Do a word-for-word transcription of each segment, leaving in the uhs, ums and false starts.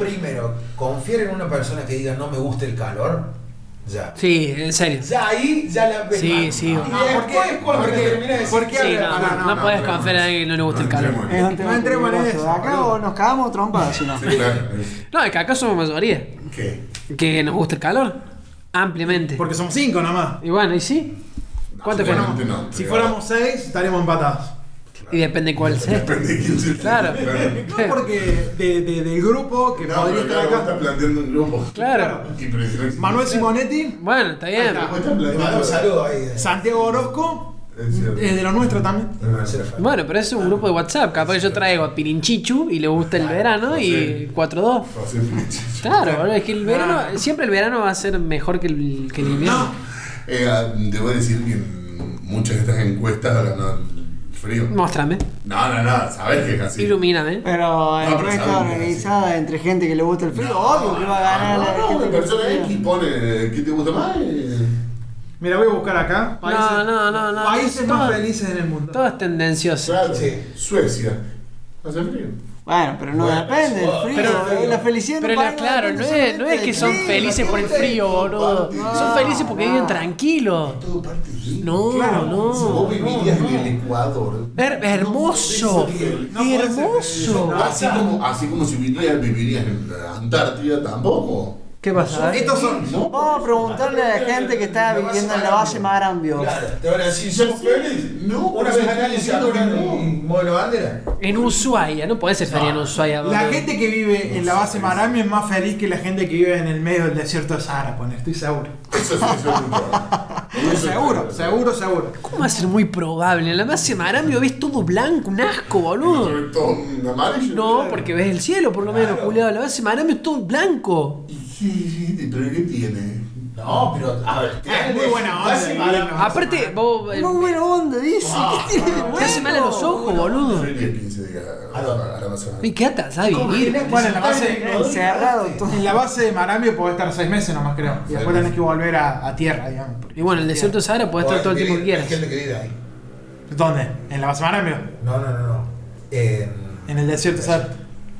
primero, confiar en una persona que diga no me gusta el calor. Ya. Sí, en serio. Ya ahí ya la ves. Sí, mal. sí. Y No, después porque- cuando porque- termina de porque- Sí, no, no, no, no, no, puedes no, confiar en alguien que no le gusta el calor. entremos. Es un tema No entremos en peligroso. eso. Acá o nos cagamos trompadas, si no. Sí, claro. No, es que acá somos mayoría. ¿Qué? Que nos gusta el calor. Ampliamente. Porque somos cinco nomás. Y bueno, ¿y sí? ¿Cuánto fue? Seguramente no, Si pero- fuéramos seis, estaríamos empatados. Y depende cuál sea. Depende de quién se Claro. No porque de, de- del grupo que No, podría pero estar claro, vos estás acá. planteando un grupo. Claro. Impresionante. Manuel Simonetti, Bueno, está bien. Ahí está. Vos estás Le mando un planteando. saludo ahí. de- Santiago Orozco, Es cierto. es de lo nuestro también. de Cero Fan. Bueno, pero eso es un grupo de WhatsApp. Capaz que yo traigo a Pirinchichu y le gusta el verano y cuatro dos. José Felice. Claro, boludo, es que el verano, siempre el verano va a ser mejor que el, que el invierno. Eh, ah, debo decir que en muchas de estas encuestas ganó el frío. Móstrame, No, no, no, sabés que es así. ilumíname. Pero pero encuesta saben que organizada entre gente que le gusta el frío, obvio que va a ganar la No, no, gente la que persona le gusta el X frío. pone ¿qué te gusta más? Eh, Mira, voy a buscar acá. No, no, no, no. Países todo- más felices en el mundo. Todo es tendencioso. Claro, Sí. Suecia. Hace frío. Bueno, pero no Bueno, depende del pero- frío. pero- la felicidad Pero no la- paga, claro, no depende es, no es que son solamente del felices por el frío, boludo. Son felices porque viven tranquilos. Todo parte de No, Claro. no. Si vos vivirías en el Ecuador. Her- hermoso. No puede ser Hermoso. feliz, Así como, así como si vivirías, vivirías en la Antártida, tampoco. ¿Qué pasa? Estos son. No, Vamos a preguntarle a la gente que está viviendo en la base Marambio. Claro, te van a decir, ¿somos felices? No, Una pero vez estoy al año se diciendo acuerdan que no. y mueven la bandera. En Ushuaia, no puede ser feria en Ushuaia. La boludo. gente que vive en la base Marambio es más feliz que la gente que vive en el medio del desierto de Sahara, poner, estoy seguro. Eso sí, eso es muy probable. Seguro, seguro, seguro. ¿Cómo va a ser muy probable? En la base Marambio ves todo blanco, un asco, boludo. Sobre todo un amarillo. No, porque ves el cielo, por lo menos, culiado. La base Marambio es todo blanco. Y sí, sí, pero ¿qué tiene? No, pero a ver. Es muy buena onda, Base divino. Marambio. Aparte, vos. eh, Muy buena onda, dice. ¿Qué tiene de Te hace mal a los ojos, boludo. Yo iría quince días a, a, a la Amazon. ¿Y qué atas a vivir? Bueno, en la base. Encerrado, En la base de Marambio podés estar seis meses nomás, creo. Y después tenés que volver a, a tierra, digamos. porque- Y bueno, el desierto de Sahara puede estar todo el tiempo que quieras. Hay gente que vive ahí. ¿Dónde? ¿En la base Marambio? No, no, no, no. En... En el desierto de Sahara.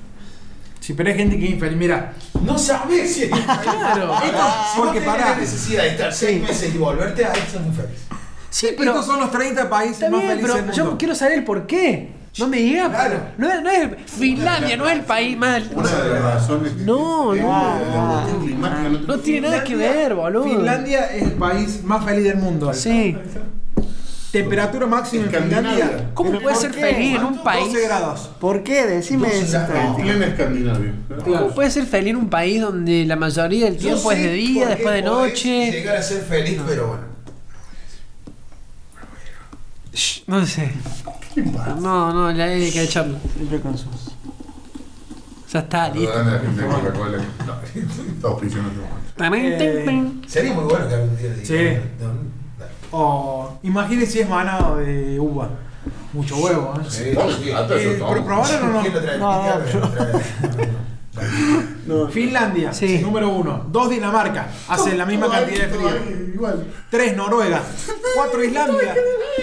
Sí, pero hay gente que es infeliz. Mira, No sabes si es Claro. Esto, si Porque no tenés pará. la necesidad de estar seis meses y volverte, ahí son muy felices. Sí, pero. estos son los treinta países Está más bien, felices pero del yo mundo. quiero saber el por qué. No me digas. Claro. No, es- no es Finlandia, no es el país más. Una de las razones que No, que- no. la cuestión climática no, No tiene nada que ver, boludo. Finlandia es el país más feliz del mundo. Sí. Temperatura máxima en Escandinavia. Finlandia. ¿Cómo ¿Pero puede por ser qué? feliz en un doce país? grados. ¿Por qué? Decime doce esa grados. En plena Escandinavia. ¿Cómo puede ser feliz en un país donde la mayoría del tiempo Yo es sé de día, por qué después de podés noche? Llegar a ser feliz, pero bueno. Shh, no sé. No, no, ya hay que echarlo. Siempre con sus. Ya está, listo. Perdón a la gente de Coca-Cola. No, está auspiciando este momento. Tamén, tin, tin. Sería muy bueno que algún día digan, Sí. no, no, O imagínate si es manado de uva. Mucho huevo, ¿eh? Sí, Vos, sí. hasta eso Eh, tomo. pero probaron o no? ¿Quién lo trae? No, no, ¿Quién lo trae? No, no. Finlandia, Sí. número uno. Dos Dinamarca, hacen la misma Todo ahí, cantidad de todo frío. ahí, Igual. Tres Noruega. Cuatro Islandia.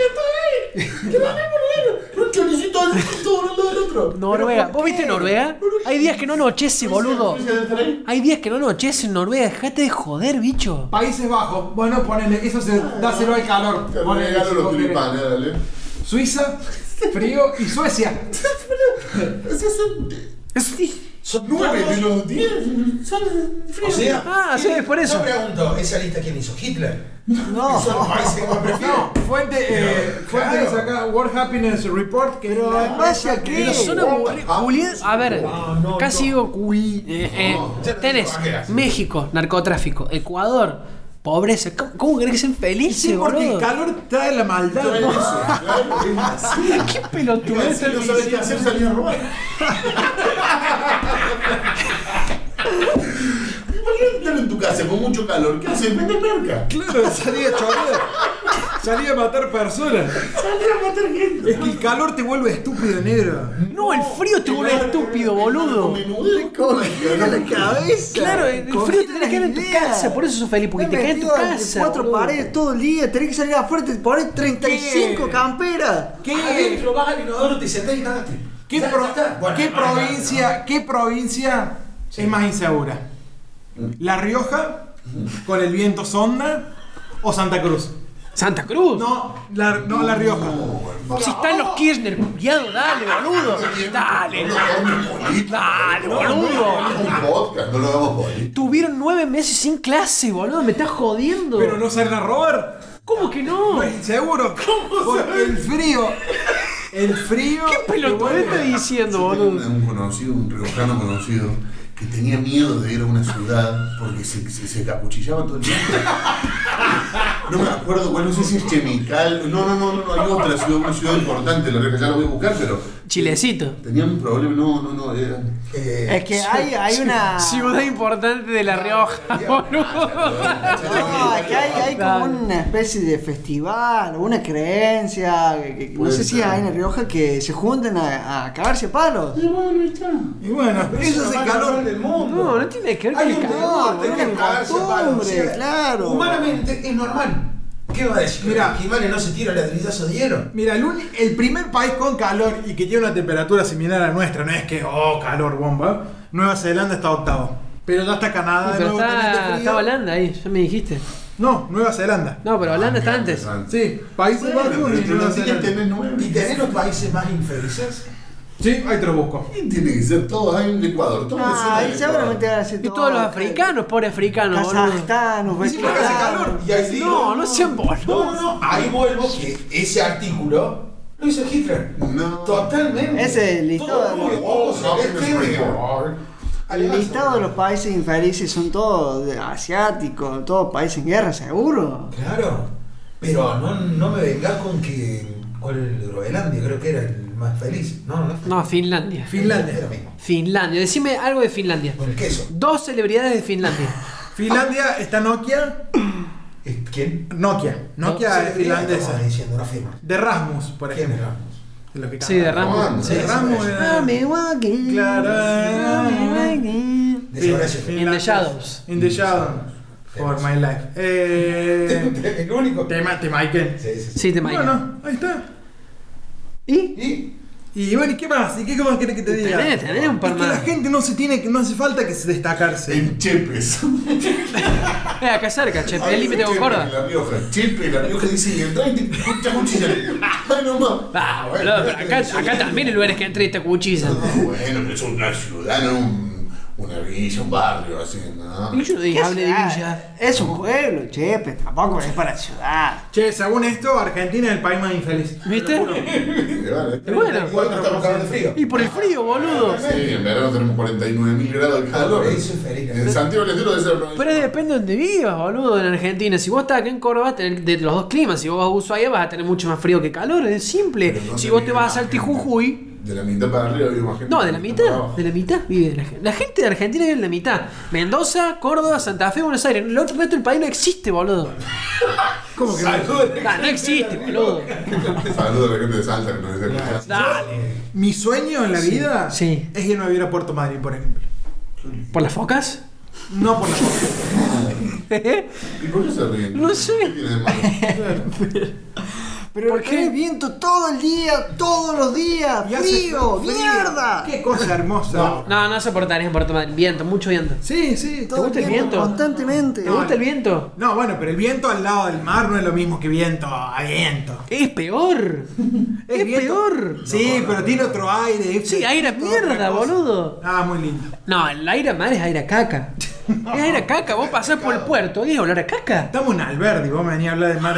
Un choricito al todo uno al lado del otro. Noruega. ¿por ¿Vos viste qué? Noruega? Hay días que no anochece, boludo. Suecia debe estar ahí. Hay días que no anochece en Noruega. Dejate de joder, bicho. Países Bajos. Bueno, ponele, eso se dáselo al calor. Te Ponele, regalo si los vos querés. tulipanes, dale. Suiza, frío y Suecia. Esos son Sí. Son nueve todos- de los diez. Son O fríos. sea, Ah, sí, ¿quién- por eso. Yo pregunto, ¿esa lista quién hizo? ¿Hitler? No. Son los países que más prefieren. No, fuente, eh, fuente Claro. dice acá World Happiness Report, que Pero, es la ¿en base a empresa qué? que- Pero son aburridos. Juli- A ver, No, no, casi no. digo culi. eh, eh, No, ya no tenés te bajeas. México, narcotráfico. Ecuador, pobreza. ¿Cómo, cómo querés que sean felices, Sí, porque el boludo? calor trae la maldad. Trae ¿no? eso, claro, es así. ¿Qué pelotudo Iba a es decir, no sabes qué hacer, salir a robar. Imagínate estar en tu casa con mucho calor. ¿Qué haces? Vende merca. Claro, salí a chorear. Salí a matar personas. Salí a matar gente. Es que el calor te vuelve estúpido, negro. No, el frío te vuelve estúpido, boludo. Cogida la cabeza. Claro, el frío te tenés que quedar en tu casa. Por eso sos feliz, porque te quedas en tu casa. Cuatro boludo. paredes todo el día. Tenés que salir afuera, te pones treinta y cinco ¿Qué? camperas. ¿Qué, Adentro vas al inodoro, te sentás y cagaste. qué, Ya pro- está. Bueno, qué no, no, provincia, qué provincia Sí. es más insegura? ¿La Rioja con el viento sonda o Santa Cruz? Santa Cruz. No, la, no la Rioja. Si están los Kirchner, culiado, dale, boludo. Dale. No lo hagamos político. Dale, No, boludo. No lo hagamos un podcast, no lo hagamos político. Tuvieron nueve meses sin clase, boludo. Me estás jodiendo. ¿Pero no salen a robar? ¿Cómo que no? ¿No es inseguro? Porque el frío. El frío. ¿Qué pelotón estás diciendo, Yo boludo? tenía un conocido, un riojano conocido, que tenía miedo de ir a una ciudad porque se, se, se capuchillaba todo el tiempo. No me acuerdo, bueno, no sé si es Chemical. No, no, no, no, no, hay otra ciudad, una ciudad importante, la Rioja, ya la voy a buscar, pero. Chilecito. Tenía un problema, no, no, no, era. Eh, Es que hay, hay una. Ciudad importante de La Rioja, boludo. No, es que hay, hay como una especie de festival o una creencia. Que, que- no Puede sé si ser. hay en La Rioja que se junten a, a cagarse a palos. Y bueno, ahí está. Y bueno, eso es el calor. del mundo. No, no tiene que ver con Hay el un calor. No, deporte, es que una cagarse a palos, costumbre, o sea, claro. Humanamente es normal. ¿Qué va a decir? Mirá. Que Jimales no se tira ladrillazo de hielo. Mira, el, uni- el primer país con calor y que tiene una temperatura similar a la nuestra, no es que, oh, calor bomba. Nueva Zelanda está octavo. Pero ya está Canadá de Pero nuevo teniendo está, frío. está Holanda ahí, ya me dijiste. No, Nueva Zelanda. No, pero Holanda está Ah, antes. Sí, Países Bueno, Bajos pero y tú Nueva no tienes que Zelanda. tener nueve. ¿Y tenés los países más infelices? Sí, ahí te lo busco. Y tiene que ser todos ahí en Ecuador. Todos Ah, ahí en seguramente van a ser Y todos los africanos, pobres africanos, boludo. Kazajstán, Y si no hace calor. Uzbekistán. Y ahí digo, No, no sean boludos. No, no, no, ahí vuelvo que ese artículo lo hizo Hitler. No. Totalmente. Ese listado Todo de muy los- ojo No, celeste no, de- no. El listado de los países infelices son todos de- asiáticos, todos países en guerra, seguro. Claro. Pero no, no me vengas con que. ¿Cuál era el de Groenlandia? Creo que era el más feliz. No, no. No, Finlandia. Finlandia. Es lo mismo. Finlandia. Decime algo de Finlandia. Con el queso. Dos celebridades de Finlandia. Finlandia está Nokia. Eh, ¿Quién? Nokia. Nokia es finlandesa. Estamos diciendo una firma. De Rasmus, por ¿Quién ejemplo. es Rasmus? Es lo que Sí, de canta. Ramos. Ramos. Sí. De Rasmus era- Ame walking. Claro. De Desapareció. Fin- In the shadows. In the shadows. For my life. Eh, El único. tema, tema Iken. Sí, sí, sí. Sí, te imaginas. Bueno, ahí está. ¿Y? Y Y bueno, ¿y qué más? ¿Y qué más querés que te diga? Tenés, tenés un par Es que la más. gente no se tiene, que no hace falta que se destacarse. En Chepes. Eh, acá cerca, che, el límite con Chepe, Córdoba. La Rioja. Chepe, la Rioja dice, y entra y te escucha cuchilla. Ay, no más. Ah, boludo, pero acá, acá también hay lugares que entré y te cuchillan. No, bueno, pero es una ciudad, no un, una villa, un barrio, así, ¿no? Y yo no dije, ¿Qué hable de ciudad? villa. Es un pueblo, chepe, tampoco es para ciudad. Che, según esto, Argentina es el país más infeliz. ¿Viste? Y vale. Y bueno. ¿cuánto estamos cagando de frío? Y por el frío, boludo. Sí, en verano tenemos cuarenta y nueve mil grados de calor. Por eso es feliz. En Santiago del Estero debe ser noventa. Pero depende de donde vivas, boludo, en Argentina. Si vos estás acá en Córdoba, vas a tener de los dos climas. Si vos vas a Ushuaia, vas a tener mucho más frío que calor. Es simple. Pero no Si te vos te vive vas a más Salta y gente. Jujuy. De la mitad para arriba vive más gente. No, de la que para mitad. abajo. De la mitad vive la gente. La gente de Argentina vive en la mitad. Mendoza, Córdoba, Santa Fe, Buenos Aires. El otro resto del país no existe, boludo. ¿Cómo que no? Salud. Ah, no existe, boludo. Saludos a la gente de Salta que nos está escuchando. Dale. Mi sueño en la vida Sí. es irme a vivir a Puerto Madryn, por ejemplo. ¿Por las focas? No por la foto. ¿Y por qué se ríen? No sé. ¿Qué tiene de malo? Pero ¿Por ¿por qué? qué viento todo el día, todos los días? Y hace ¡Frío! frío. ¡Mierda! ¡Qué cosa hermosa! No. No, no soportarías en Puerto Madryn. Viento, mucho viento. Sí, sí. Todo gusta el tiempo, viento? Constantemente. ¿Te gusta el viento? No, bueno, pero el viento al lado del mar no es lo mismo que viento a viento. Es peor. Es viento- peor. Sí, pero tiene otro aire. es- Sí, aire a otra mierda, cosa. boludo. Ah, muy lindo. No, el aire a mar es aire a caca. Es aire a caca. Vos pasás por el puerto y es olor a caca. Estamos en Alberdi, vos me venís a hablar de mar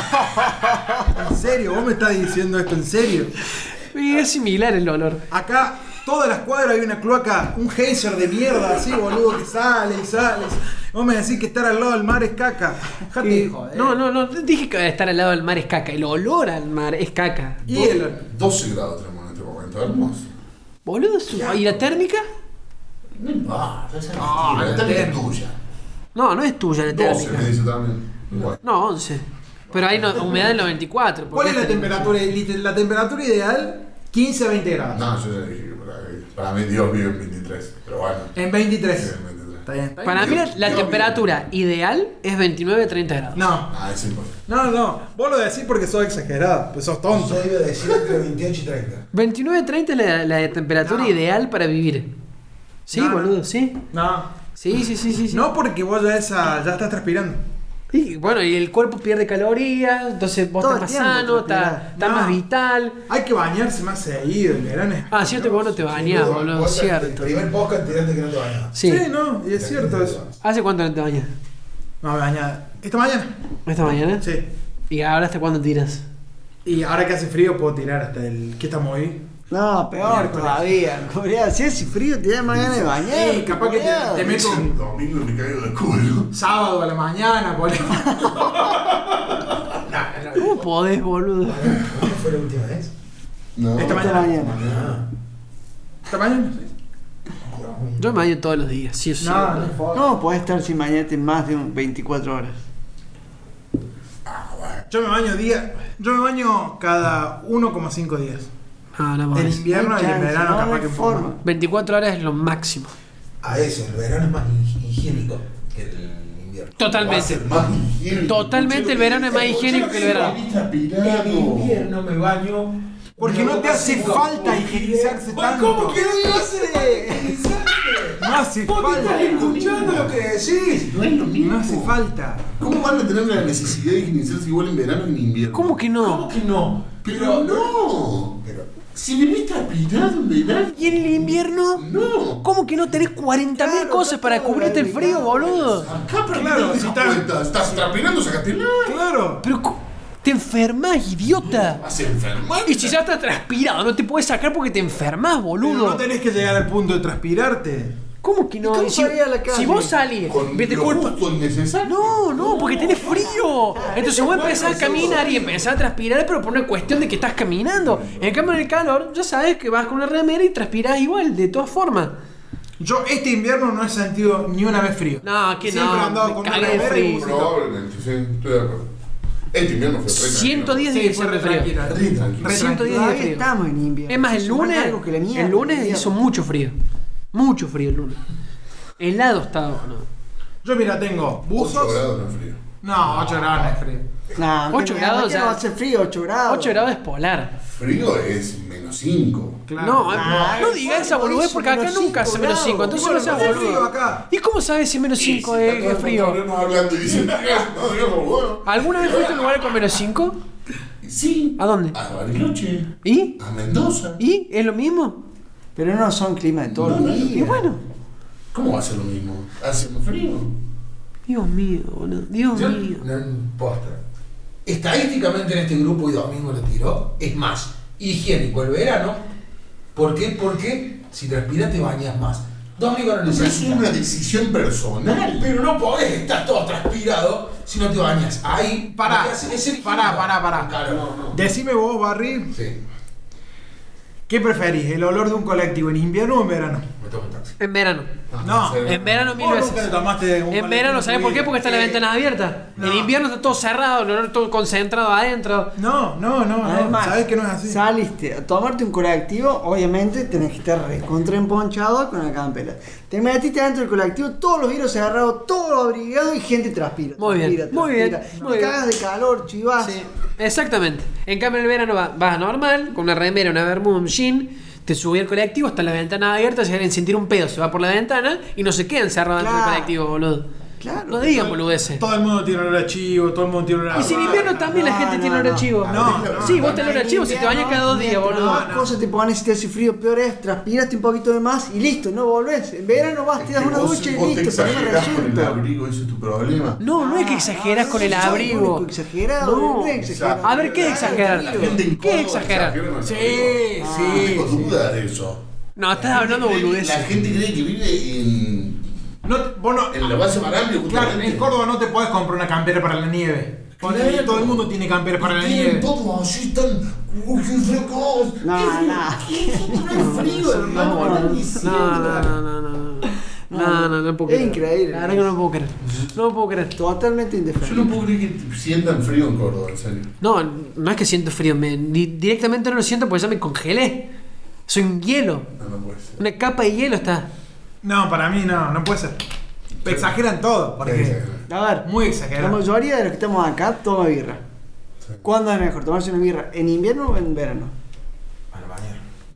acá. ¿En serio? ¿Vos me estás diciendo esto en serio? Y es similar el olor. Acá, todas las cuadras hay una cloaca, un geyser de mierda así, boludo, que sale y sale. Vos me decís que estar al lado del mar es caca. Dejate de Y- joder. no, no, no. Dije que estar al lado del mar es caca. El olor al mar es caca. Y el... doce grados tenemos en este momento, hermoso. Boludo, su- ¿y la térmica? No importa, esa No, es la la térmica es térmica. tuya. No, no es tuya la doce térmica. me dice también. Igual. No, once. Pero hay no- humedad en los veinticuatro. ¿Cuál es la porque- temperatura? La temperatura ideal, quince a veinte grados. No, yo ya dije que para, para mí Dios vive en veintitrés. Pero bueno. En veintitrés. Sí, en veintitrés. Está bien, está bien. Para mí la, Dios- la Dios temperatura ideal es veintinueve a treinta grados. No, Ah, es imposible. no, no. Vos lo decís porque sos exagerado, pues sos tonto. Yo iba a decir entre veintiocho y treinta. veintinueve a treinta es la, la temperatura No. ideal para vivir. Sí, No, no. boludo, sí. No. Sí, sí, sí, sí. sí. No porque vos ya, esa, ya estás transpirando. Y bueno, y el cuerpo pierde calorías, entonces vos Todo estás más el tiempo sano, estás, transpirás. estás No. más vital. Hay que bañarse más seguido, el verano es... Ah, cierto que vos no te bañás, Vos- boludo, vos El cierto. primer podcast tiraste que no te bañabas. Sí. Sí, no, y es cierto eso. ¿Hace cuánto no te bañas? No, me bañaba. ¿Esta mañana? ¿Esta mañana? Sí. ¿Y ahora hasta cuándo tiras? Y ahora que hace frío puedo tirar hasta el... ¿Qué estamos hoy? No, peor Miércoles. todavía. Culeado, si hace frío, te da más ganas de bañar. Sí, capaz que te- culeado. te meto- El domingo me caigo de culo. Sábado a la mañana, por ¿Cómo podés, boludo? ¿Cuándo fue la última vez? No. Esta Esta mañana. mañana. Ah, ¿Esta mañana? Sí. Yo me baño todos los días, sí o sí. No, boludo. no. No, podés estar sin bañarte más de un veinticuatro horas. Yo me baño día... Yo me baño cada uno coma cinco días. Ah, no En podés. invierno y No hay en chance, verano no, capaz no hay que un poco forma. más. veinticuatro horas es lo máximo. A eso, el verano es más hi- higiénico que el invierno. Totalmente. Más higiénico. Totalmente el verano es más higiénico que el verano. En invierno me baño. Porque no te hace falta higienizarse tanto. ¿Cómo que no te hace higienizarte? No hace Vos te falta. estás escuchando lo que decís. No es lo mismo. No hace falta. ¿Cómo van a tener la necesidad de higienizarse igual en verano que en invierno? ¿Cómo que ¿Cómo no? que no? Pero no. Pero, Si vivís transpirado en verano. ¿Y en el invierno? No. ¿Cómo que no tenés cuarenta mil Claro, cosas está para todo cubrirte el frío, abrigado. boludo? Acá para Claro, que te si das está- cuenta. Estás transpirando, sacaste la. Claro. Pero co- te enfermas, idiota. Vas a enfermar. Y si ya estás transpirado, no te puedes sacar porque te enfermas, Pero boludo. no tenés que llegar al punto de transpirarte. ¿Cómo que no? ¿Y cómo Y si, salís a la calle? si vos salís, Con vete lo culpa. justo y necesario. No, no, porque tenés frío. Entonces vos empezás a caminar y empezás a transpirar, pero por una cuestión de que estás caminando. En cambio, en el calor, ya sabes que vas con una remera y transpirás igual, de todas formas. Yo este invierno no he sentido ni una vez frío. No, que Siempre no, he andado me con una cagué de remera y frío. busito. Probablemente, sí, estoy de acuerdo. Este invierno fue re tranquilo. ciento diez Sí, días fue de re frío. tranquila. Re tranquilo. Re ciento diez días de Todavía frío. estamos en invierno. Es más, el Eso más lunes, largo que la mierda, el lunes invierno. hizo mucho frío. Mucho frío el lunes. Helado estaba, ¿no? Yo mira, tengo ocho buzos. grados no es frío. No, ocho grados no es frío. Nah, ocho ¿qué- grados, ¿qué ya. no hace frío? ocho grados. ocho grados es polar. Frío es menos cinco. Claro. No, Nah, no es digas esa por boludez eso, porque acá menos nunca hace cinco menos cinco. grados. Entonces no Bueno, seas hace frío boludo. acá. ¿Y cómo sabes si menos cinco es, es frío? Hablando hablando y dicen, no, Dios, bueno. ¿Alguna vez fuiste a un lugar con menos cinco? Sí. ¿A dónde? A Bariloche. ¿Y? A Mendoza. ¿Y? ¿Es lo mismo? Pero no son climas de todos No, los no, días. Y bueno. ¿Cómo va a ser lo mismo? Hace más frío. Dios mío, boludo. Dios yo, mío. no, posta. Estadísticamente en este grupo, y Domingo lo tiró, es más higiénico el verano. ¿Por qué? Porque si transpiras te bañas más. Domingo no Esa es necesita. una decisión personal. Pero no podés estar todo transpirado si no te bañas. Ahí. Pará, lo que hace es ser pará, higiénico. pará, pará. Claro, no, no. Decime vos, Barry, Sí, ¿qué preferís? ¿El olor de un colectivo en invierno o en verano? me tomo un taxi. En verano. No. En verano mil Vos veces. nunca te tomaste un En verano, ¿sabes por qué? Porque están las Sí. ventanas abiertas. No. En invierno está todo cerrado, el olor todo concentrado adentro. No, no, no, no. Además, Sabes que no es así. saliste a tomarte un colectivo, obviamente tenés que estar recontra emponchado con la campera. Te metiste dentro del colectivo, todos los vidrios cerrados, todo abrigado y gente transpira. Muy bien, transpira, muy bien, transpira. muy Te bien. cagas de calor, chivas. Sí, exactamente. En cambio, en el verano va- vas normal, con una remera, una bermuda, un jean, te subí al colectivo, está la ventana abierta, si alguien sentir un pedo, se va por la ventana y no se queda encerrado dentro del Claro. colectivo, boludo. Claro. No digan boludeces. Todo el mundo tiene olor a chivo, todo el mundo tiene olor a... Y si en invierno también la No, gente no, tiene olor a no. chivo. No, no, sí, no, vos tenés olor a chivo, si te bañas cada dos días, Mientras boludo. más cosas te pones si te hace frío, peor es, transpiraste un poquito de más y listo, no volvés. En verano vas, te das una vos, ducha y vos te listo, problema exagerás con el resuelto. abrigo, ese es tu problema. No, no es que exageras con el Soy el abrigo. único exagerado, No. no es exagerado. A ver, ¿qué es exagerar? La gente en ¿Qué es Córdoba exagerar? exagera con el Sí, abrigo. sí, No tengo sí. duda de eso. No, estás hablando La gente cree- boludeces. La gente cree que vive en, No, vos no- en la base Marambio, Claro, justamente. en Córdoba no te podés comprar una campera para la nieve. Porque Claro. todo el mundo tiene campera para la Tienen nieve. todo así tan... Uy, qué frescos. No, Qué no. fresco, no es frío, hermano. no, no, no, es No, cierto. no, no, no, no. No, no, no puedo Es creer. increíble. La verdad que no puedo creer. No puedo creer. Totalmente Yo no indefendible. puedo creer que sientan frío en Córdoba, en serio. No, no es que siento frío, me, di- directamente no lo siento porque ya me congelé. Soy un hielo. No, no puede ser. Una capa de hielo está. No, para mí no, no puede ser. Exageran todo, porque... Sí, A ver, Muy la exagerado. mayoría de los que estamos acá toma birra. sí. ¿Cuándo es mejor tomarse una birra? ¿En invierno o en verano? A la mañana.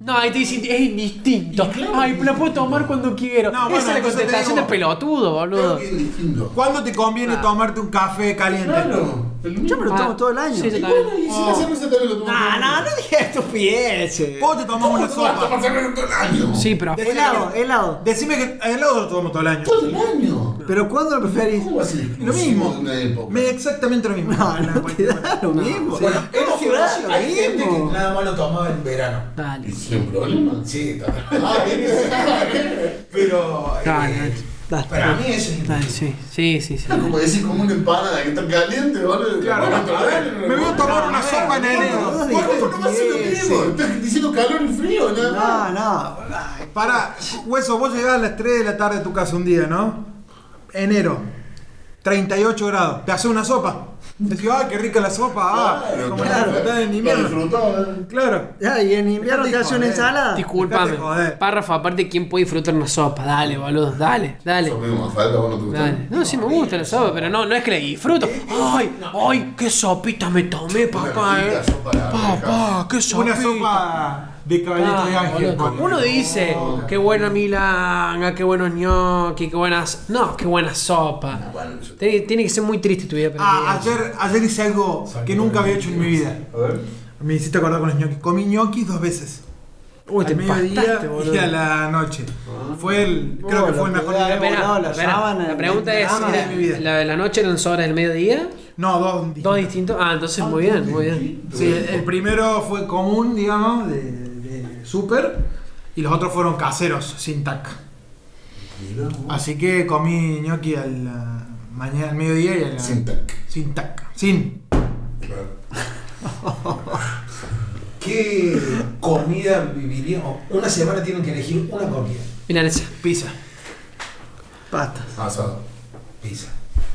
No, ahí te dicen, es indistinto. Ay, la puedo tomar cuando quiero. No, bueno, Esa es la entonces te contestación digo- de pelotudo, boludo. Creo que es distinto. ¿Cuándo te conviene Ah. tomarte un café caliente? Claro. El Yo me lo Ah, tomo todo el año. sí, yo Y también. bueno, y si la cerveza también lo tomo. No, no, no digas estupideces. ¿Cómo te tomamos una ¿Cómo vas a sopa? tomar cerveza todo el año? Sí, pero afuera. Helado, helado. Decime que el helado lo tomamos todo el año. Todo el año. ¿Pero cuándo lo preferís? ¿Cómo va a ser Lo exclusivo mismo. de una época? Me, exactamente lo mismo. No, no te da lo mismo. Bueno, hemos te da conocido, lo hay gente que mismo. nada más lo tomaba en verano. Dale. ¿Y sin problema? Sí, también. Ah, bien. Pero Dale, eh, dale. Dale. para mí eso es Dale, indistinto. sí, sí, sí, sí. Es como decir como una empanada que está caliente, ¿vale? Claro, A ver, me voy a tomar una sopa en enero. No Bueno, digas no va a ser lo mismo. estupideces. Estás diciendo calor y frío, nada más. No, no. Ay, Para, Hueso, vos llegás a las tres de la tarde a tu casa un día, ¿no? Enero, treinta y ocho grados. ¿Te haces una sopa? Decís, ¡ay, qué rica la sopa! ¡Ah! Claro, como claro. la disfrutás en Lo invierno. disfrutaba, ¿eh? Claro. Ya, y en invierno te hace una Joder. ensalada. Disculpame. Dejate joder. Párrafo aparte, ¿quién puede disfrutar una sopa? Dale, boludo, dale, dale. Eso mismo, falta, vos no te gusta. Dale. No, sí me gusta la sopa, pero no, no es que la disfruto. ¡Ay! ¡Ay! ¡Qué sopita me tomé, papá! rica eh! sopa de arvejas. ¡Papá! ¡Qué sopita! Una sopa de caballito de Ah, ángel. boludo. Uno dice, qué buena milanga, qué buenos gnocchi, qué buenas... No, qué buena sopa. Tiene, tiene que ser muy triste tu vida. para Ah, que- ayer, ayer hice algo que nunca había hecho en mi vida. A ver. Me hiciste acordar con los ñoquis. Comí ñoquis dos veces. Uy, te al mediodía empastaste, boludo. y a la noche. Fue el, creo Oh, que fue el lo mejor que da día. de Espera, volado la espera, sábana, la pregunta el es, drama de mi vida. ¿la, la noche eran horas del mediodía? No, dos. ¿Dos distintos? Ah, entonces muy bien, muy bien. Sí, el, el primero fue común, digamos, de, de súper. Y los otros fueron caseros, sin tac. Mira, vos. Así que comí ñoqui al la mañana, al mediodía y a la, Sin tac. sin tac. Sin. Claro. ¿Qué comida viviría? Una semana tienen que elegir una comida. Milanesa. Pizza. Pastas. Asado. Pizza.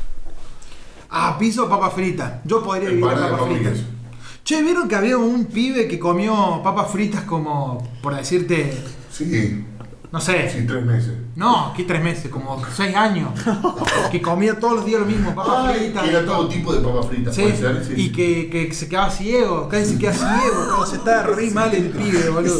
Ah, pizza o papa frita. Yo podría vivir Empanada de papas jamón y fritas. queso. Che, ¿vieron que había un pibe que comió papas fritas como, por decirte, Sí, no sé, sí, tres meses. no, aquí tres meses, como seis años, que comía todos los días lo mismo, papas Ay, fritas. que era todo tipo de papas fritas, Sí, puede ser, sí. y que, que se quedaba ciego, casi se queda ciego, todo, se está re mal el pibe, boludo.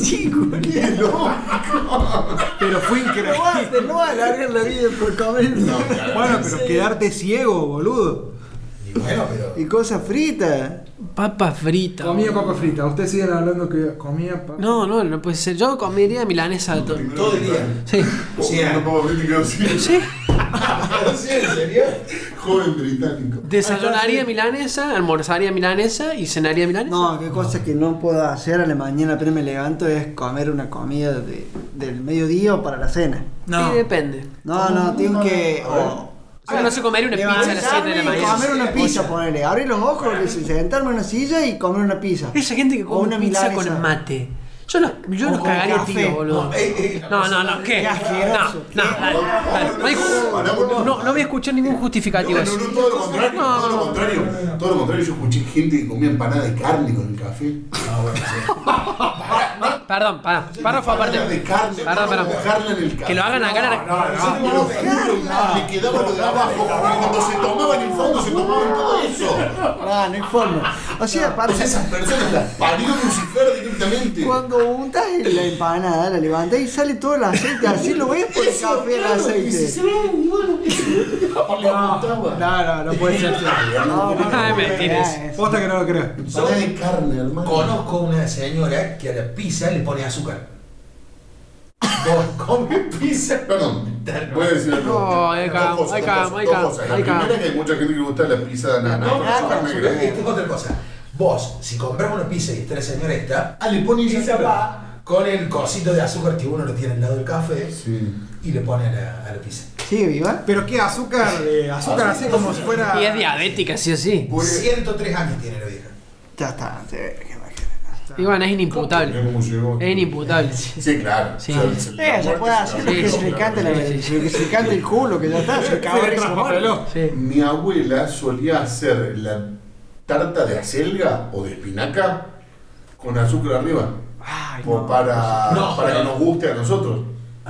Pero fue increíble. No vas, no vas a alargar la vida por comer No, claro. Bueno, pero quedarte ciego, boludo. Y bueno, pero. y cosas fritas. Papa frita. Comía papas fritas, ustedes siguen hablando que comía papas. No, no, no puede ser. Yo comería milanesa todo. Todo el día. Sí. Sí, Una papa frita y quedó ciego. Sí. ¿Sí? ¿En serio? Joven británico. Desayunaría milanesa, almorzaría milanesa y cenaría milanesa. No, qué cosa que no puedo hacer a la mañana apenas me levanto es comer una comida de, del mediodía o para la cena. No. Sí, depende. No, no, tengo que. A ver. o- Ah, no se comería una pizza a las siete de la levantarme y mañana. comer una pizza, Oye. ponele. Abrir los ojos, sentarme en una silla y comer una pizza. Esa gente que O come una pizza milanesa. con mate. Yo los, yo O los con cagaría a café. tiro, boludo. No, eh, eh, No, no, no, ¿qué? Qué asqueroso. No, no, dale, dale. No, hay ju- no, no voy a escuchar ningún justificativo. No, no, no, todo lo contrario, No, todo lo no. contrario. Todo lo contrario, yo escuché gente que comía empanada de carne con el café. Ah, bueno, sí. Perdón, pará. Párrafo aparte. Empanada de carne, Perdón, para perdón. mojarla en el café. Que lo hagan acá en la- Te lo juro, le quedaba lo de abajo, porque cuando se tomaban el fondo se tomaban todo eso. Ah, no hay forma. O sea, O aparte, sea, esas personas las parió Lucifer directamente. cuando untas la empanada, la levantas y sale todo el aceite. Así lo ves por el café, el aceite. No, no, no, no puede ser cierto. No, no, Ay, no, mentiras. no, Posta que no lo creo. Empanada de carne, hermano. Conozco una señora que a la pizza le pone azúcar. Vos comes pizza. Perdón, voy a decir algo. No, ahí Dos calma, cosas, ahí dos calma, cosas, ahí dos calma, cosas. La ahí calma. primera es que hay mucha gente que le gusta la pizza de ananá con azúcar negra. Esta es otra cosa. Vos, si compras una pizza y está la señora esta, Ah, le pone ella azúcar. va con el cosito de azúcar que uno lo tiene al lado del café Sí. y le pone a la, a la pizza. ¿Sigue viva? Pero qué azúcar, eh, azúcar así como si fuera. Y es diabética, sí o sí. Puede- ciento tres años tiene la vieja. Ya está. sí, qué imagínate. Y bueno, es Mirá inimputable. cómo llegó. Es inimputable. Sí, claro. Sí. O sea, se- la Eh, se muerte puede se hacer la- lo que Sí, se le cante la sí, sí, sí. lo que se le cante el culo, que ya está, se acabó Se eso, traspapeló. Sí. Mi abuela solía hacer la tarta de acelga o de espinaca con azúcar arriba. Ay, po- no. para, No, para que pero- nos guste a nosotros. Ah.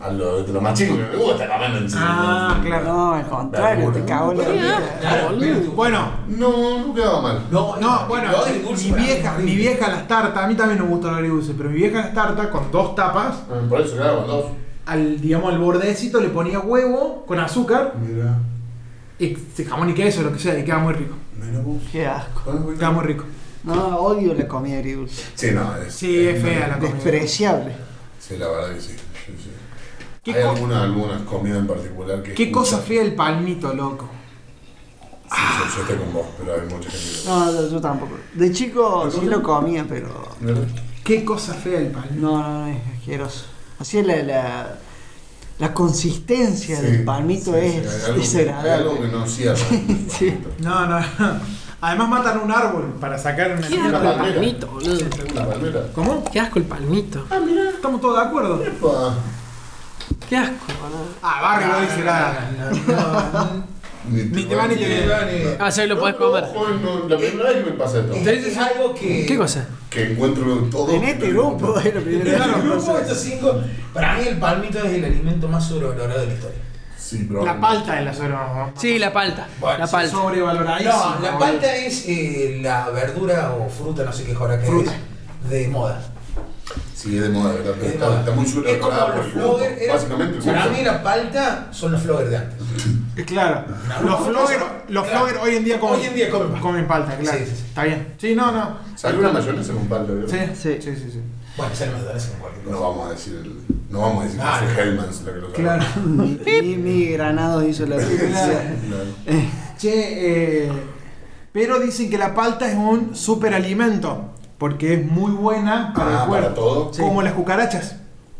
A los de los más chicos que me gusta comer en Ah, claro. No, al contrario, te cago en la vida. Claro, pero- Bueno, No, no quedaba mal. No, no, bueno, lo agridulce mi para mí vieja, es mi horrible. vieja las tartas, a mí también me gusta el agridulce, pero mi vieja las tartas con dos tapas, Ah, por eso quedaba con dos. al, digamos, al bordecito le ponía huevo con azúcar, Mira, y jamón y queso, lo que sea, y queda muy rico. mira vos. Qué asco. Queda muy rico. No, odio la comida agridulce. Sí, no, es. Sí, es fea la comida. Despreciable. Sí, la verdad que sí. sí, sí. ¿Qué Hay co- alguna, algunas comidas en particular que. Qué escuchan. cosa fea el palmito, loco. Sí, yo, yo estoy con vos, pero hay mucha gente que. No, yo, yo tampoco. De chico ¿Lo sí comes? lo comía, pero. ¿Verdad? Qué cosa fea el palmito. No, no, no, es asqueroso. Así es la, la, la consistencia Sí, del palmito sí, es sí, hay algo que- Hay desagradable. algo que no cierra. Sí. No, no, no. Además matan un árbol para sacar una... ¿Qué Una asco el palmera. palmito, boludo? Una palmera. ¿Cómo? Qué asco el palmito. ¿Estamos todos de acuerdo? Epa. Qué asco, boludo. Ah, Barry no dice nada. No, no, Ni te va ni te viene. Ah, sí, lo podés comer. Joder, no, la primera vez que me pasa esto. Entonces es algo que. ¿Qué cosa? Que encuentro todo. En este grupo es la primera vez Claro, que el me grupo de pasa. estos cinco. Para mí, el palmito es el alimento más sobrevalorado de la historia. Sí, pero. La palta es la sobre... Sí, la palta. Bueno, La sí, palta. Sobrevaloradísima. No, la palta es eh, la verdura o fruta, no sé qué joder que Fruta. es, de moda. Sí, es de moda, ¿verdad? Pero Es de está, moda. está muy Es como sobrevalorada por los el gusto. floggers. era- Básicamente el Para gusto. mí, la palta son los floggers de antes. Claro. Los floggers los Claro. floggers hoy en día comen, Hoy en día comen palta. comen palta, claro. Sí, sí, sí. Está bien. Sí, no, no. Salió una mayonesa con palta, ¿verdad? Sí, sí, Sí. sí, sí. Bueno, sale más dólares en cualquier cosa. No vamos a decir el, no vamos a decir Ah, que no. fue Hellmann's la que lo Claro. Mi, mi, mi Granado hizo la diferencia. Claro. Che, eh, pero dicen que la palta es un superalimento porque es muy buena para Ah, el cuerpo. para todo. Como las cucarachas.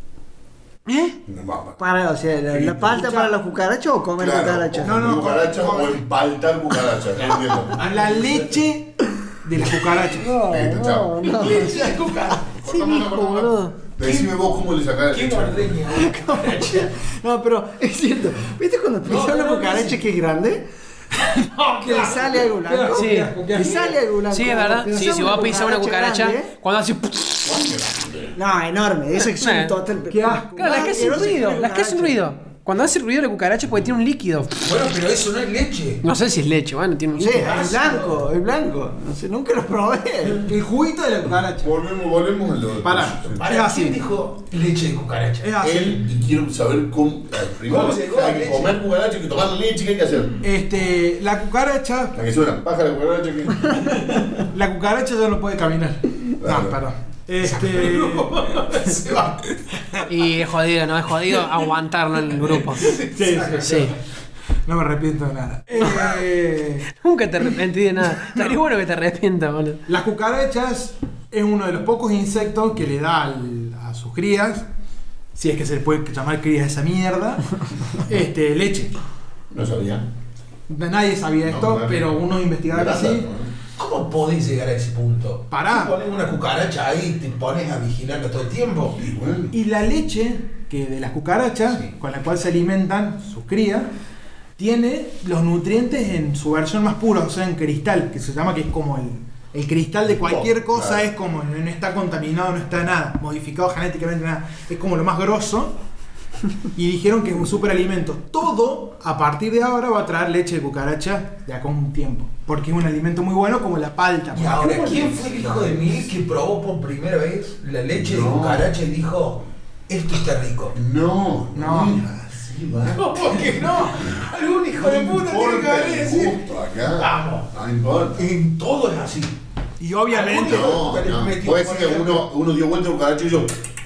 ¿Eh? No, va, Para, o sea, la, la palta para los cucarachas o comer Claro, cucarachas. No, no, cucaracha come- o empaltar cucaracha, no entiendo. A la leche de las cucarachas. No, Listo, chao. no, no. Leche de cucaracha. Sí, mismo, boludo. Decime vos cómo le sacás ¿Qué el leche. ordeña una cucaracha? No, pero es cierto. ¿Viste cuando pisas no, una no, cucaracha sí. que es grande? Que le sale algo blanco. Sí. Le sale algo blanco. Sí, es verdad. Pero Sí, ¿sabes si vos una pisas una cucaracha, grande? cuando hace. No, enorme. Eso es Eh. un total. Qué asco. Claro, las que hacen Asqueroso ruido. que Las que hacen cucaracha. ruido. Cuando hace ruido la cucaracha es porque tiene un líquido. Bueno, pero eso no es leche. No sé si es leche, bueno, tiene un Sí, líquido. es blanco, es blanco. No sé, nunca lo probé. El juguito de la cucaracha. Volvemos, volvemos a lo Pará. Sí. Para, Es así. ¿quién dijo leche de cucaracha? Es así. Él, y quiero saber cómo. eh, Primero ¿Cómo se hay come que leche? comer cucaracha, hay que tomar leche, ¿qué hay que hacer? Este, la cucaracha, La que suena, paja la cucaracha que. la cucaracha ya no puede caminar. Claro. No, perdón. Este, Se va. Y es jodido, ¿no? Es jodido aguantarlo en el grupo. sí, sí, Sí. no me arrepiento de nada. Eh, Nunca te arrepentí de nada. Estaría bueno que te arrepientas, boludo. las cucarachas es uno de los pocos insectos que le da al- a sus crías, si es que se le puede llamar crías a esa mierda, este, leche. No sabía. Nadie sabía No, esto, claro. pero unos investigadores Grasa, sí. ¿no? ¿Cómo podés llegar a ese punto? Pará. Te pones una cucaracha ahí y te pones a vigilarla todo el tiempo. Y bueno. Y la leche que de las cucarachas, Sí. con la cual se alimentan sus crías, tiene los nutrientes en su versión más pura, o sea, en cristal, que se llama que es como el, el cristal de cualquier Oh, cosa, claro. es como no está contaminado, no está nada, modificado genéticamente, nada, es como lo más grosso. Y dijeron que es un superalimento. Todo a partir de ahora va a traer leche de cucaracha de acá a un tiempo, porque es un alimento muy bueno como la palta. Y ahora, ¿quién fue el hijo de mil que probó por primera vez la leche de No. cucaracha y dijo, esto está rico? No, No. mira, así va. No, ¿por qué no? Algún hijo de No puta tiene que importa haber el decir. gusto acá. Vamos. No importa. En todo es así. Y obviamente, No, no. Puede decir que uno, uno dio vuelta a cucaracha y yo.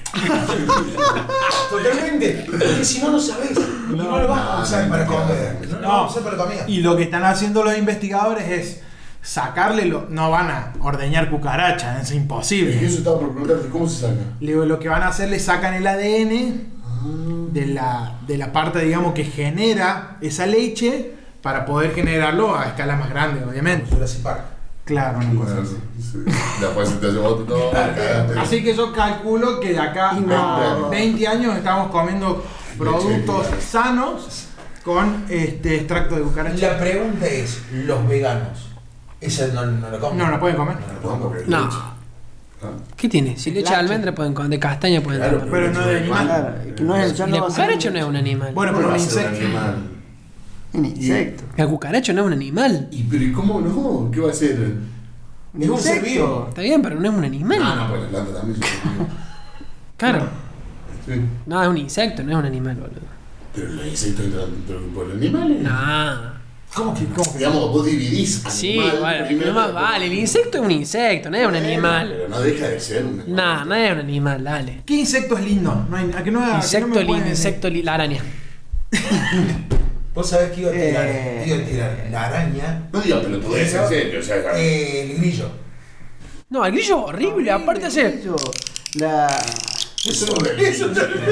Totalmente. Porque si no, no sabés. Y no, lo vas a no, usar no, para no, comer. no, No, no. lo vas a usar para comida. y lo que están haciendo los investigadores es sacarle, lo, no van a ordeñar cucaracha, es Es que imposible. eso estaba por preguntarte, ¿cómo se saca? Luego lo que van a hacer, le sacan el A D N de la, de la parte, digamos, que genera esa leche para poder generarlo a escala más grande, obviamente. Jurassic Park. Claro, una cosa Bueno, así. sí. Después se te hace otro todo, cagaste. Así que yo calculo que de acá a No. veinte años estamos comiendo productos Leche. sanos con este extracto de cucaracha. La pregunta es, los veganos, ¿esa no, no la comen? No, no pueden comer. No la pueden No, comer. porque No. leche. ¿Qué tiene? Si le echa almendra pueden comer, de castaña pueden Claro, comer. Pero no de animal. Claro, que no es el Y ya la no va a ser cucaracha no es un animal. Bueno, ¿Cómo pero va un a ser un insecto. animal? un insecto. La cucaracha no es un animal. ¿Y pero ¿y cómo no? ¿Qué va a ser? Un Es un ser insecto. vivo. Está bien, pero no es un animal. Ah, no, pues la planta también se come. Claro. Sí. No, es un insecto, no es un animal, boludo. Pero los insectos entran dentro del grupo de animales. No. ¿Cómo que? ¿Cómo que? Digamos, vos dividís animal. Sí, bueno, primero, pero más vale, el insecto es un insecto, no es un Bueno, animal. Pero no deja de ser un animal. No, no es un animal, dale. ¿Qué insecto es lindo? No hay, a que no, a que no Insecto me lindo, pueden- insecto lindo, la araña. Vos sabés que iba a tirar. Eh. Iba a tirar la araña. No digas pelotudez, en serio. O sea, Eh, el grillo. No, el grillo es horrible, aparte hace. Grillo, La. eso no es eso.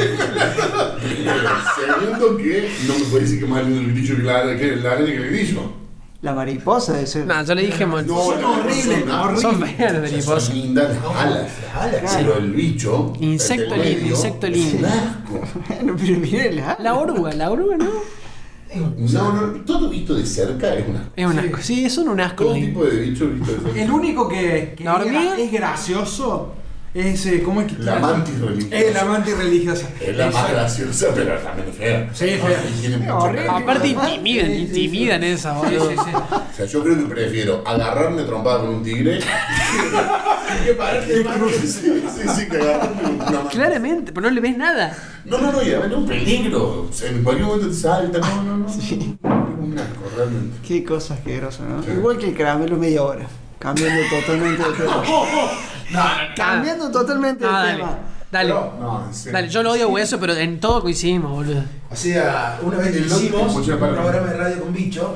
Segundo que no me puede decir que es más lindo el grillo que la, que la araña que el grillo. La mariposa debe ser. No, yo le dije, mon- No, Son no, horribles, son nada. horribles. son feas las O sea, mariposas. son lindas las alas. Las alas. Pero el bicho. Insecto el del lindo, medio, insecto es lindo. un asco. Bueno, pero mirela. La oruga, la oruga no. No, no, todo visto de cerca es un asco. Es un asco. Sí, son un asco. Todo lindo. tipo de bicho visto de cerca. El único que, que ¿La hormiga? es gracioso es. eh, ¿Cómo es que La mantis religiosa. Es la mantis religiosa. Es la más graciosa, pero también es fea. Sí, es fea. Y tiene mucha Horrible. cara. Aparte intimidan, Sí, sí, intimidan esa, boludo. O sea, yo creo que prefiero agarrarme trompada con un tigre que pararte sí, sí, sí, que agarrarme con una mano. Claramente, pero no le ves nada. No, no, no, y además es un peligro. O sea, en cualquier momento te salta. No, no, no. Sí. Un asco, realmente. Qué cosa asquerosa, ¿no? Sí. Igual que el caramelo media hora. Cambiando totalmente de tema. Cambiando totalmente No, de dale. tema. Dale. No, en serio. Dale, yo lo odio hueso, pero en todo coincidimos, boludo. O sea, una vez El otro hicimos escuché un la palabra. programa de radio con bicho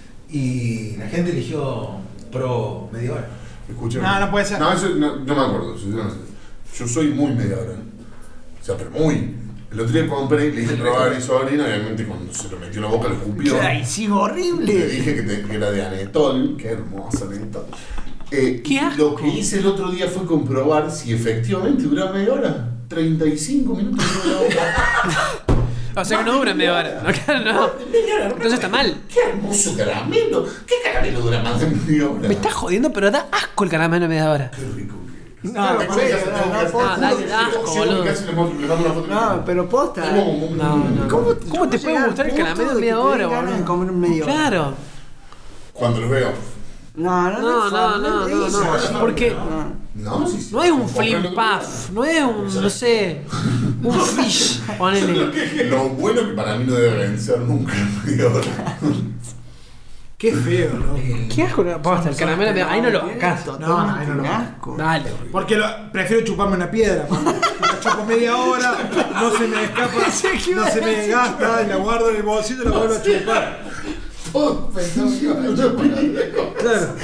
y la gente eligió pro media hora. Escuché. No, no puede ser. No, eso no, no me acuerdo. Sinceramente. Yo soy muy media hora. O sea, pero muy. El otro día compré, le hice probar a mi sobrina, obviamente cuando se lo metió en la boca lo escupió. Ay, sí, Le horrible. dije que, te- que era de anetol, qué hermoso anetol. Eh, ¡Qué asco! Lo que hice el otro día fue comprobar si efectivamente duraba media hora. treinta y cinco minutos de media hora. O sea que no dura media hora. No, claro, no. Media hora, Entonces está mal. Qué hermoso caramelo. ¿Qué caramelo dura más de media hora? Me estás jodiendo, pero da asco el caramelo de media hora. Qué rico que es. No, Tengo por que eso, hacer- no, tengo que no, hacer- por- Ah, dale, da asco, Sí, boludo. casi le mando- le mando una foto. No, pero posta. Tengo ¿eh? un- No, no. ¿Cómo, ¿Cómo te puede llegar gustar el al punto caramelo de en media que te den hora, ganas boludo? de comer en media hora? Claro. Cuando los veo. No, no, No, no, no, no, eso. no. Porque No. No, sí, sí. no es un Compré lo flim que- puff, no es un, no sé, un fish. Ponele. Lo bueno que para mí no debe vencer nunca en media hora. Qué feo, ¿no? ¿Qué asco? Posta, el caramelo de media ahí no lo bancás. No, no, ahí no lo bancás. asco. Dale, boludo. Porque lo- prefiero chuparme una piedra. porque La chupo media hora, no se me escapa, no se me desgasta y la guardo en el bolsillo y la vuelvo a chupar. Todos pensaban que iba a hacer una piedra. Claro.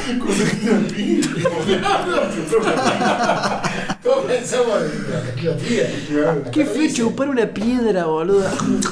Todos pensamos en la tía. Qué feo chupar una piedra, boludo.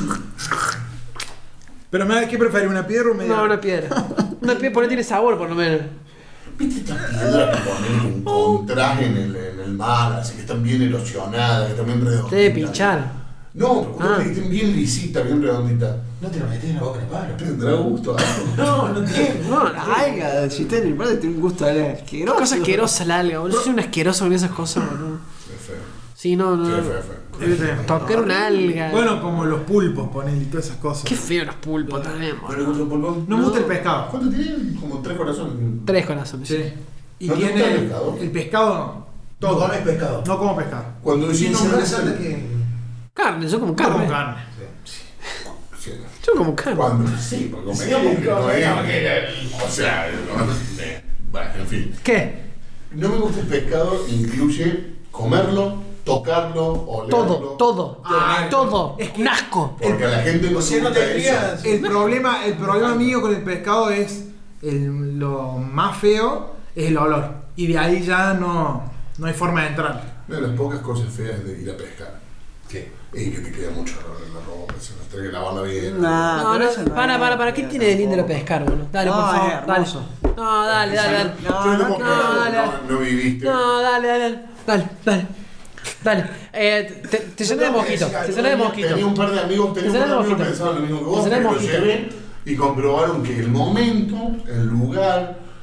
Pero me ¿qué preferís? ¿Una piedra o media No, hora? una piedra. Una piedra porque no tiene sabor, por lo menos. ¿Viste estas piedras que ponen un contraje en el, en el mar, así que están bien erosionadas, que están bien redonditas? Te debe pinchar. No, pero cuando Ah. estén bien lisitas, bien redonditas. No te lo metés en la boca de palo. Tendrá gusto. No, no tiene. No, La alga, si está en el mar, tiene un gusto qué asqueroso. cosa asquerosa la alga, boludo. Yo soy un asqueroso con esas cosas, boludo. Es feo. Sí, no, no. Sí, no. es feo, es feo. Tocar una alga. Bueno, como los pulpos, ponele y todas esas cosas. Qué feo los pulpos también, boludo. ¿Pero contra el polvón? No me gusta el pescado. ¿Cuánto tiene? Como tres corazones. Tres corazones. Sí. Y ¿No te tiene gusta el pescado? el pescado no. Todo Todo. no es pescado. No como pescado. Cuando Y decís en no, Semana no, Santa no, que. Carne, yo como No como carne. carne. sí. Yo como carne. Cuando sí, porque Sí, convengamos que no convengamos es. que- O sea, no, eh, bueno, en fin. ¿Qué? No me gusta el pescado, incluye comerlo, tocarlo, olerlo. Todo, todo. Ah, todo. es que- Un asco. Porque a la gente no O sea, le no gusta tendrías. El problema, el problema mío con el pescado es el- lo más feo es el olor. Y de ahí ya no, no hay forma de entrar. Una de las pocas cosas feas de ir a pescar. ¿Qué? Y que te queda mucho olor en la ropa, se nos tiene que lavarla bien. Nah, No, pero no, eso no para, es- para, para. ¿Qué tiene de lindo lo pescar, boludo? Dale, por No, favor. es Dale. hermoso. No, dale, dale, dale. Yo no, te puedo no, creer, dale, dale. no, no viviste. No, dale, dale. Dale, dale. Dale. Eh, te, te llené de mosquito. Te llené de mosquito. Tenía un par de amigos, tenía un Te par de llené de amigos que mosquito. pensaban lo mismo que Te vos, llené de que lo mosquito. llevé y comprobaron que el momento, el lugar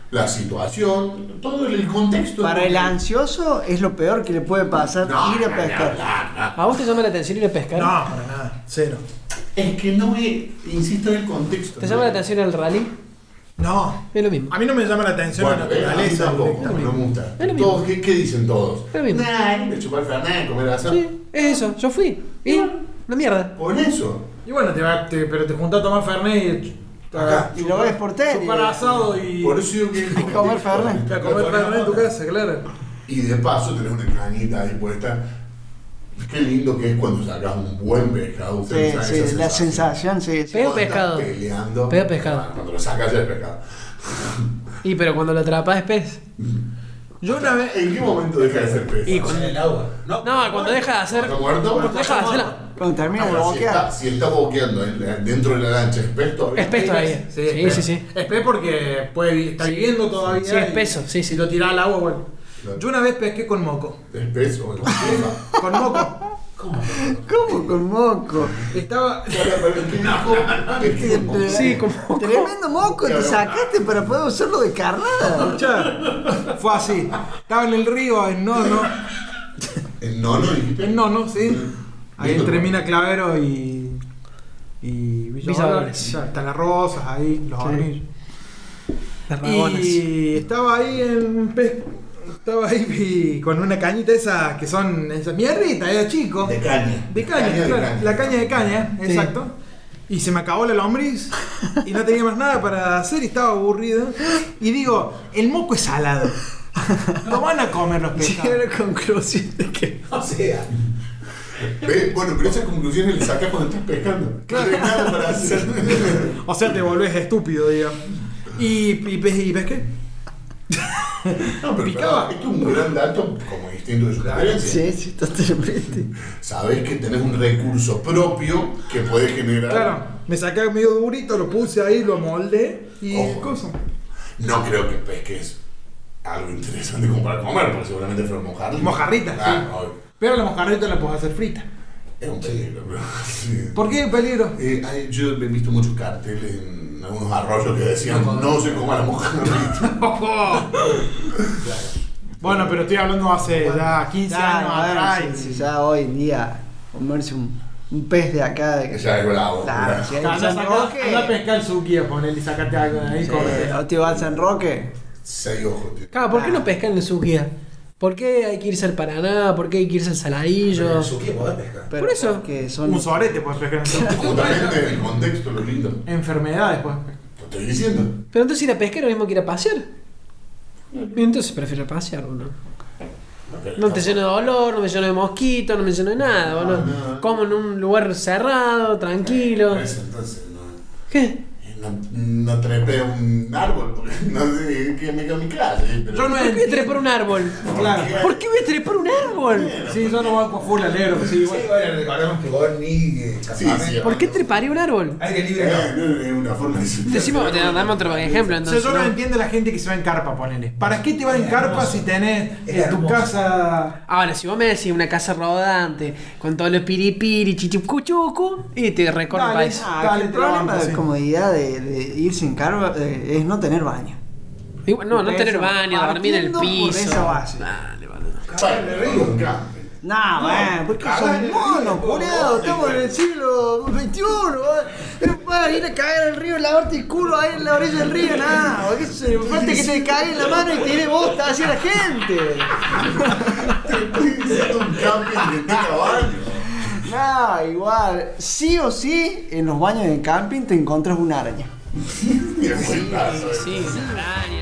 la situación, todo el contexto. Para el ansioso es lo peor que le puede pasar No, ir a no, pescar. no, no, no. ¿A vos te llama la atención ir a pescar? No, para nada. Cero. Es que no es, insisto en el contexto. ¿Te llama la atención el rally? No. Es lo mismo. A mí no me llama la atención Bueno, la eh, a mí naturaleza. tampoco, directamente. no me gusta. Es lo mismo. Todos, ¿qué, ¿Qué dicen todos? Es lo mismo. Nah, de chupar fernet, comer asado. Sí, es eso. Yo fui. ¿Y? Una mierda. Por eso. Y bueno, te va, te- pero te juntás a tomar Fernet y Acá. Y lo ves por tele. chupar asado y, Por eso digo que el comer contexto- fernet. y a comer Fernet en tu casa, claro. Y de paso tenés una cañita ahí puesta. Qué lindo que es cuando sacas un buen pescado. Sí, Ustedes saben sí, esa la sensación, sí. sí. Pego Cuando estás pescado. Peleando. Pego pescado. Ah, Cuando lo sacas ya es pescado. Y pero cuando lo atrapas es pez. Yo una vez. ¿En qué momento deja de ser pez? Y Con el agua. No, No, cuando deja de hacer. ¿Está muerto? Cuando deja de hacer. la- Cuando termina de Ahora, si, está, boquear. si está boqueando en- dentro de la lancha, ¿es pez todavía? Es pez todavía. Sí, Sí, sí, sí. Es pez porque puede, vi- está viviendo todavía. Sí, es y peso, sí, sí. Si lo tirás al agua, bueno. Claro. Yo una vez pesqué con moco. ¿Es pez o es pez? Con moco. ¿Cómo con moco? Estaba. Sí, como. Tremendo moco te sacaste para poder usarlo de carnada. Escuchá, fue así. Estaba en el río, en Nono. Eh, No, no dijiste. En Nono, sí. Ahí Lindo, entre ¿no? Mina Clavero y. Y Villa Villa Dolores. Dolores. Ya, están las rosas ahí, los Sí. hornillos. Las rabonas. Y estaba ahí en pes- estaba ahí y con una cañita esa que son esa mierrita, era chico. De caña. De caña, de claro, caña. la caña de caña, Sí. exacto. Y se me acabó la lombriz y no tenía más nada para hacer y estaba aburrido. Y digo, el moco es salado. Lo van a comer los Llegué a pescados. la conclusión de que. O sea, Ve, Bueno, pero esas conclusiones las sacas cuando estás pescando. Claro. No hay nada para hacer. O sea, te volvés estúpido, digamos. Y, y, pe- y pesqué. No, pero Picaba. picaba. Esto es un gran dato como instinto de supervivencia. Sí, sí, totalmente. Sabés que tenés un recurso propio que puede generar. Claro, me saqué medio durito, lo puse ahí, lo moldé y Ojo. cosa. No creo que pesques algo interesante como para comer, porque seguramente fueron mojarritas. Mojarritas, Ah, sí. obvio. Pero la mojarrita la puedes hacer frita. Es un peligro, pero. Sí. ¿Por qué peligro? Eh, hay- yo he visto muchos carteles en algunos arroyos que decían No, no, se coma la mojarrita. Bueno, pero estoy hablando hace ya quince Ya, años bueno, atrás. sí, y- sí, ya hoy en día comerse un, un pez de acá. De, Ya es bravo. Claro, ¿verdad? si hay Anda en a San sacar- Roque. anda a pescar su guía, ponele y sacate algo de ahí. Sí, cómete. ¿no te vas a San Roque? Seis ojos. tío. Claro, ¿por qué no pescan en su guía? ¿Por qué hay que irse al Paraná? ¿Por qué hay que irse al Saladillo? su equipo podés pescar. Pero Por eso. Que son. Un sorete puedes pescar en San Roque. Justamente el contexto, lo lindo. Enfermedades puedes pescar. Te estoy diciendo. Pero entonces ir a pescar es lo mismo que ir a pasear. Y entonces prefiero pasear, ¿o no? No te lleno de olor, no me lleno de mosquitos, no me lleno de nada, No, boludo. no. Como en un lugar cerrado, tranquilo. Eso, entonces, no. ¿Qué? No, no trepé un árbol, porque no sé qué me quedo en mi casa. ¿eh? Pero Yo no ¿Por qué voy a trepar un árbol? Claro. ¿Por qué voy a trepar un árbol? Sí, yo no banco full alero, sí, Sí, igual. bueno, recordemos que vos ni eh, Sí, campamento. sí. ¿Por qué treparía un árbol? Aire libre Eh, no. no, es una forma de Decimos, te damos otro ejemplo O sea, entonces. yo no ¿no? entiendo la gente que se va en carpa, ponele. ¿Para qué te va en Es carpa hermoso. si tenés Es en tu hermoso. casa? Ahora, si vos me decís una casa rodante, con todo lo piripiri, chichucuchucu, y te recorre el Dale. país. Ah, Dale, que el te lo problema banco, de sí. comodidad de, de irse en carpa eh, es no tener baño. Igual, no, no Por tener eso, baño, dormir en el partiendo por piso. esa base. Dale, boludo. Bueno, un camping. Nah, man, porque cagar son en el monos, río, culiado, no, estamos en el siglo veintiuno, man. Vas a ir a cagar al río, lavarte el culo ahí en la orilla del río, nada, porque eso, falta que te cague en la mano y tire bosta hacia la gente. Estoy diciendo un camping que tenga baño. Nah, igual, sí o sí, en los baños de camping te encuentras una araña. Mira, muy claro, Sí, una araña,